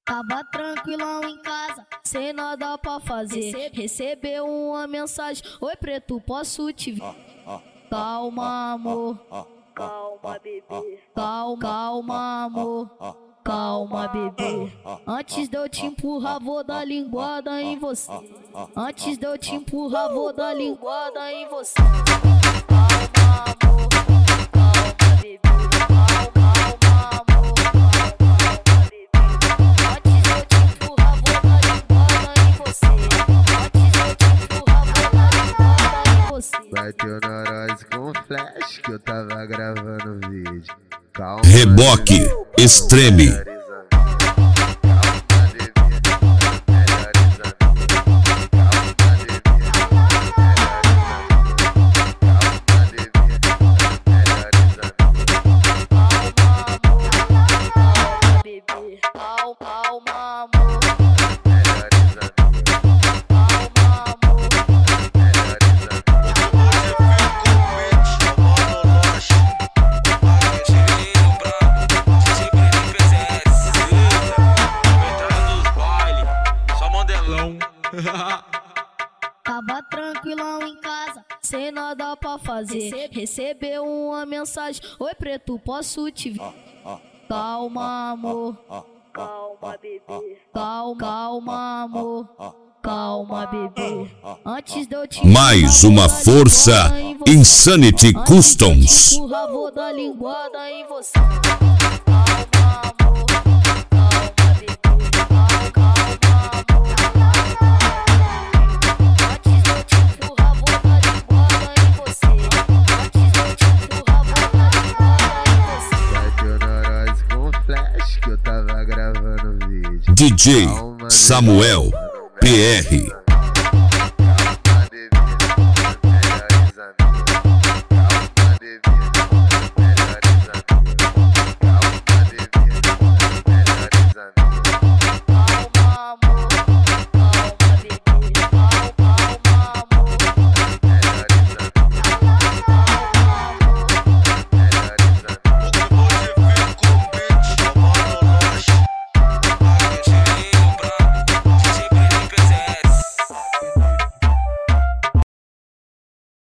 Tava tranquilão em casa, sem nada pra fazer. Recebeu uma mensagem: oi preto, posso te ver? Calma, amor. Calma, bebê. Calma, amor. Calma, bebê. Antes de eu te empurrar, vou dar linguada em você. Antes de eu te empurrar, vou dar linguada em você. Calma, amor. Calma, bebê. Calma, amor. Calma, bebê. Antes de eu te empurrar, vou dar linguada em você. Antes de eu te empurrar, vou dar linguada em você. Bateu na nós com flash que eu tava gravando vídeo. Calma, Reboque Extreme. Tava tranquilão em casa, sem nada pra fazer. Recebeu uma mensagem: oi preto, posso te ver? Calma, amor. Calma, bebê. Calma, amor. Calma, bebê. Antes de eu te Mais uma força Insanity Customs. empurrar, vou dar linguada em você. Calma, amor. Calma, bebê. Calma, amor. Antes de eu te empurrar, vou dar linguada em você. Antes de eu te empurrar, vou dar linguada em você. bateu na nós com flash que eu tava gravando vídeo. DJ Samuel PR.